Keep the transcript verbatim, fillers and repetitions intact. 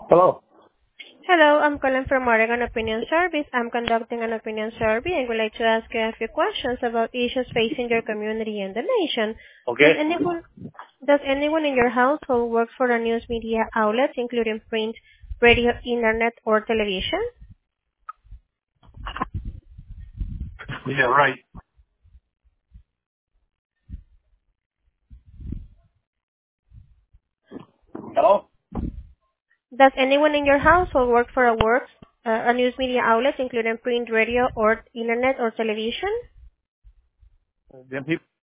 Hello. Hello, I'm calling from Oregon Opinion Service. I'm conducting an opinion survey and would like to ask you a few questions about issues facing your community and the nation. Does Okay. anyone does anyone in your household work for a news media outlet, including print, radio, internet, or television? Yeah, right. Hello? Does anyone in your household work for a work uh, a news media outlet, including print, radio, or internet, or television? Them people